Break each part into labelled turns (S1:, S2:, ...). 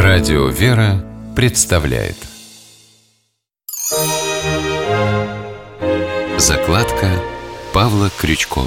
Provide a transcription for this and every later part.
S1: Радио «Вера» представляет закладка Павла Крючкова.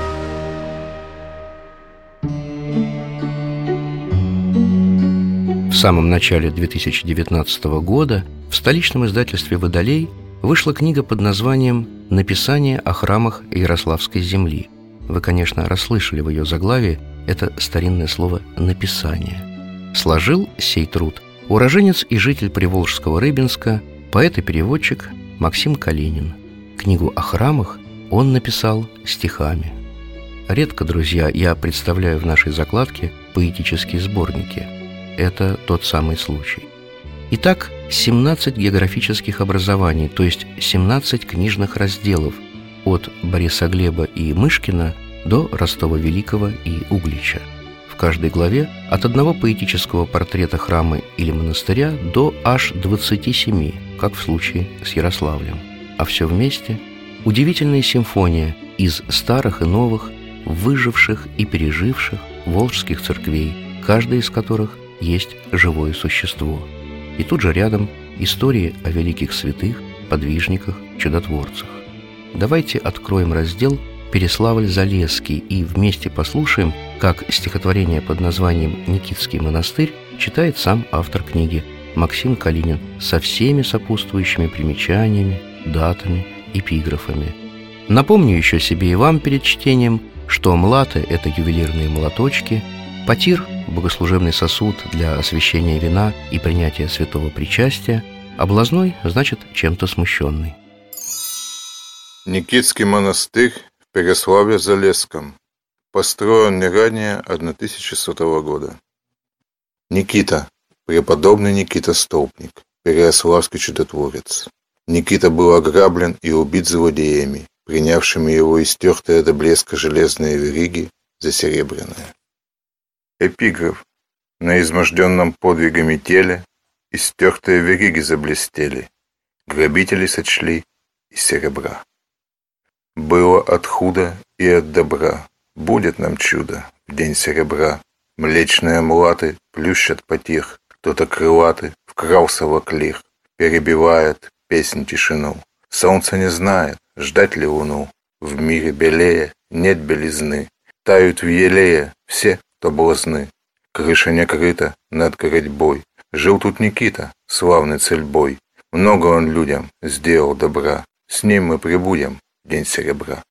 S2: В самом начале 2019 года в столичном издательстве «Водолей» вышла книга под названием «Написание о храмах Ярославской земли». Вы, конечно, расслышали в ее заглавии это старинное слово «написание». Сложил сей труд уроженец и житель приволжского Рыбинска, поэт и переводчик Максим Калинин. Книгу о храмах он написал стихами. Редко, друзья, я представляю в нашей закладке поэтические сборники. Это тот самый случай. Итак, 17 географических образований, то есть 17 книжных разделов от Борисоглеба и Мышкина до Ростова-Великого и Углича. В каждой главе от одного поэтического портрета храма или монастыря до аж 27, как в случае с Ярославлем. А все вместе – удивительная симфония из старых и новых, выживших и переживших волжских церквей, каждая из которых есть живое существо. И тут же рядом истории о великих святых, подвижниках, чудотворцах. Давайте откроем раздел «Переславль-Залесский» и вместе послушаем, как стихотворение под названием «Никитский монастырь» читает сам автор книги Максим Калинин со всеми сопутствующими примечаниями, датами, эпиграфами. Напомню еще себе и вам перед чтением, что млаты – это ювелирные молоточки, потир – богослужебный сосуд для освящения вина и принятия святого причастия, а блазной значит чем-то смущенный.
S3: Никитский монастырь в Переславле-Залесском построен не ранее 1100 года. Никита, преподобный Никита Столпник, переяславский чудотворец. Никита был ограблен и убит злодеями, принявшими его истертые до блеска железные вериги за серебряные. Эпиграф. На изможденном подвигами теле истертые вериги заблестели, грабители сочли из серебра. Было от худа и от добра, будет нам чудо в день серебра. Млечные млаты плющат потих, кто-то крылатый вкрался в оклих, перебивает песнь тишину. Солнце не знает, ждать ли луну, в мире белее нет белизны. Тают в елее все, кто блазны. Крыша не крыта над городьбой. Жил тут Никита, славный цельбой. Много он людям сделал добра. С ним мы прибудем в день серебра.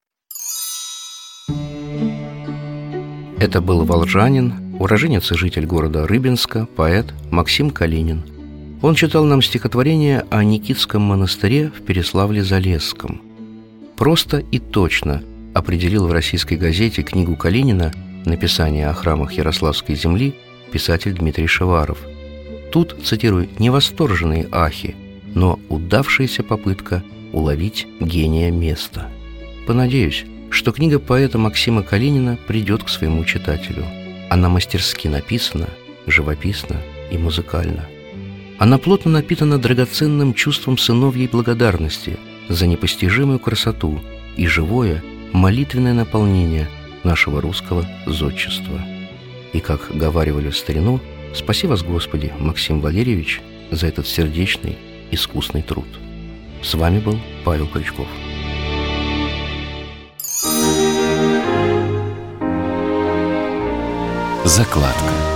S2: Это был волжанин, уроженец и житель города Рыбинска, поэт Максим Калинин. Он читал нам стихотворение о Никитском монастыре в Переславле-Залесском. Просто и точно определил в российской газете книгу Калинина «Написание о храмах Ярославской земли» писатель Дмитрий Шеваров. Тут, цитирую, не восторженные ахи, но удавшаяся попытка уловить гения места. Понадеюсь, что книга поэта Максима Калинина придет к своему читателю. Она мастерски написана, живописно и музыкально. Она плотно напитана драгоценным чувством сыновьей благодарности за непостижимую красоту и живое молитвенное наполнение нашего русского зодчества. И, как говаривали в старину, спаси вас, Господи, Максим Валерьевич, за этот сердечный, искусный труд. С вами был Павел Крючков.
S1: Закладка.